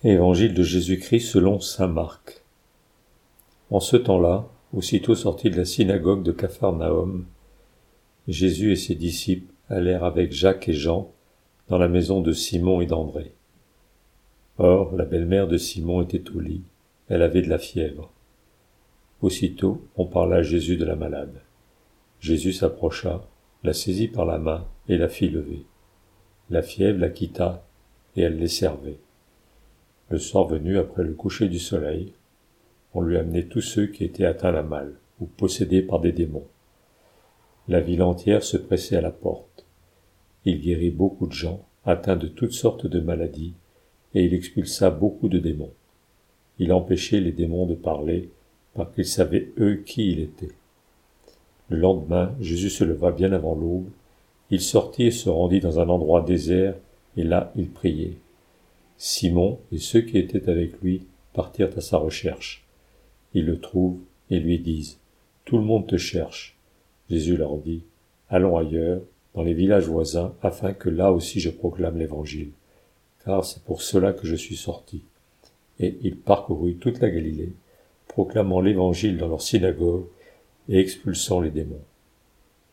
Évangile de Jésus-Christ selon saint Marc. En ce temps-là, aussitôt sortis de la synagogue de Capharnaüm, Jésus et ses disciples allèrent avec Jacques et Jean dans la maison de Simon et d'André. Or, la belle-mère de Simon était au lit, elle avait de la fièvre. Aussitôt, on parla à Jésus de la malade. Jésus s'approcha, la saisit par la main et la fit lever. La fièvre la quitta et elle les servait. Le soir venu, après le coucher du soleil, on lui amenait tous ceux qui étaient atteints d'un mal, ou possédés par des démons. La ville entière se pressait à la porte. Il guérit beaucoup de gens, atteints de toutes sortes de maladies, et il expulsa beaucoup de démons. Il empêchait les démons de parler, parce qu'ils savaient eux qui il était. Le lendemain, Jésus se leva bien avant l'aube. Il sortit et se rendit dans un endroit désert, et là il priait. Simon et ceux qui étaient avec lui partirent à sa recherche. Ils le trouvent et lui disent « Tout le monde te cherche ». Jésus leur dit « Allons ailleurs, dans les villages voisins, afin que là aussi je proclame l'Évangile, car c'est pour cela que je suis sorti. » Et il parcourut toute la Galilée, proclamant l'Évangile dans leurs synagogues et expulsant les démons.